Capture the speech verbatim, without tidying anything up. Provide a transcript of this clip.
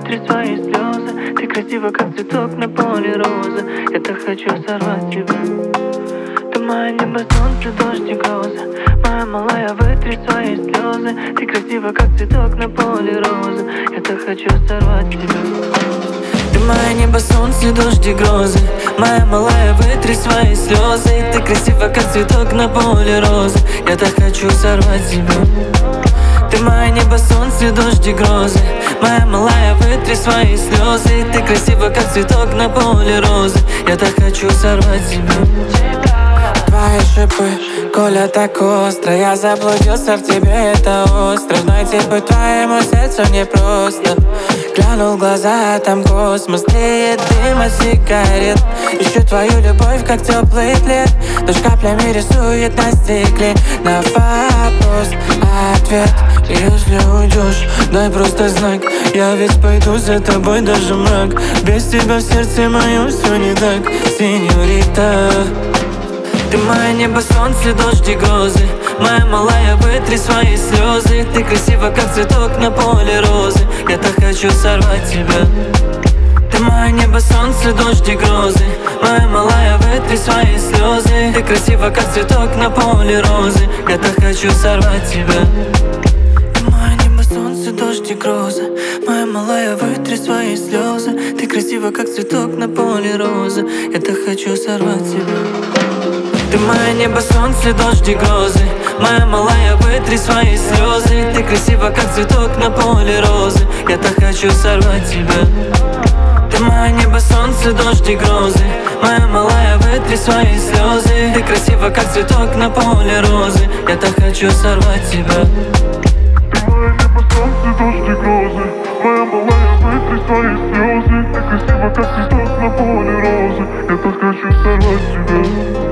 вытри свои слезы. Ты красива, как цветок на поле розы. Я так хочу сорвать тебя. Ты моя небо, солнце, дождь и грозы. Моя малая, вытри свои слезы. Ты красива, как цветок на поле розы. Я так хочу сорвать тебя. Ты моя небо, солнце, дождь и грозы. Моя малая, вытри свои слезы. Ты красива, как цветок на поле розы. Я так хочу сорвать тебя. Ты моя небо, солнце, дождь и грозы. Моя малая, вытри свои слезы. Ты красива, как цветок на поле розы. Я так хочу сорвать тебя. Твои шипы, Коля, так остро. Я заблудился в тебе, это остров. Найти путь твоему сердцу непросто. Глянул в глаза, там космос. Тлеет дым от сигарет. Ищу твою любовь, как теплый плед. Дождь каплями рисует на стекле. На вопрос ответ. Если уйдешь, дай просто знак. Я ведь пойду за тобой даже мрак. Без тебя в сердце моем все не так, сеньорита. Ты моя небо, солнце, дождь и грозы. Моя малая, вытри свои слезы. Ты красива, как цветок на поле розы. Я так хочу сорвать тебя. Ты моя небо, солнце, дождь и грозы. Моя малая, вытри свои слезы. Ты красива, как цветок на поле розы. Я так хочу сорвать тебя. Ты моя небо, солнце, дождь и грозы. Моя малая, вытри свои слезы. Ты красива, как цветок на поле розы. Я так хочу сорвать тебя. Ты моя небо, солнце, дождь и грозы. Моя малая, вытри свои слезы. Ты красива, как цветок на поле розы. Я так хочу сорвать тебя. Ты моя небо, солнце, дождь и грозы. Моя малая, вытри свои слезы. Ты красива, как цветок на поле розы. Я так хочу сорвать тебя. Ты моя небо, солнце, дождь и грозы. Моя малая, вытри свои слезы. Ты красива, как цветок на поле розы. Я так хочу сорвать тебя.